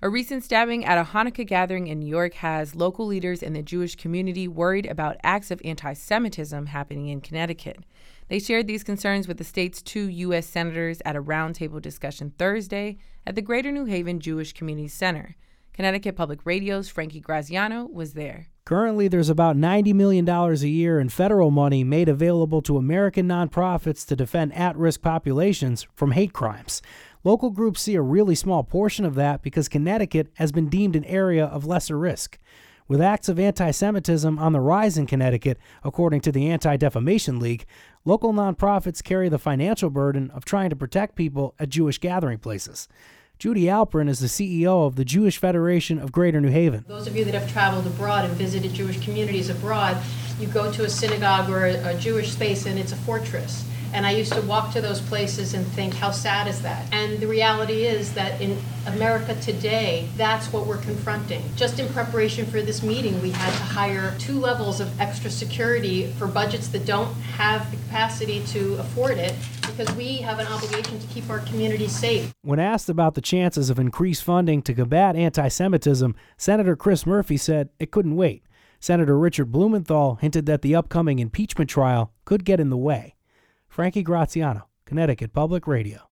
A recent stabbing at a Hanukkah gathering in New York has local leaders in the Jewish community worried about acts of anti-Semitism happening in Connecticut. They shared these concerns with the state's 2 U.S. senators at a roundtable discussion Thursday at the Greater New Haven Jewish Community Center. Connecticut Public Radio's Frankie Graziano was there. Currently, there's about $90 million a year in federal money made available to American nonprofits to defend at-risk populations from hate crimes. Local groups see a really small portion of that because Connecticut has been deemed an area of lesser risk. With acts of anti-Semitism on the rise in Connecticut, according to the Anti-Defamation League, local nonprofits carry the financial burden of trying to protect people at Jewish gathering places. Judy Alperin is the CEO of the Jewish Federation of Greater New Haven. Those of you that have traveled abroad and visited Jewish communities abroad, you go to a synagogue or a Jewish space and it's a fortress. And I used to walk to those places and think, how sad is that? And the reality is that in America today, that's what we're confronting. Just in preparation for this meeting, we had to hire 2 levels of extra security for budgets that don't have the capacity to afford it, because we have an obligation to keep our communities safe. When asked about the chances of increased funding to combat anti-Semitism, Senator Chris Murphy said it couldn't wait. Senator Richard Blumenthal hinted that the upcoming impeachment trial could get in the way. Frankie Graziano, Connecticut Public Radio.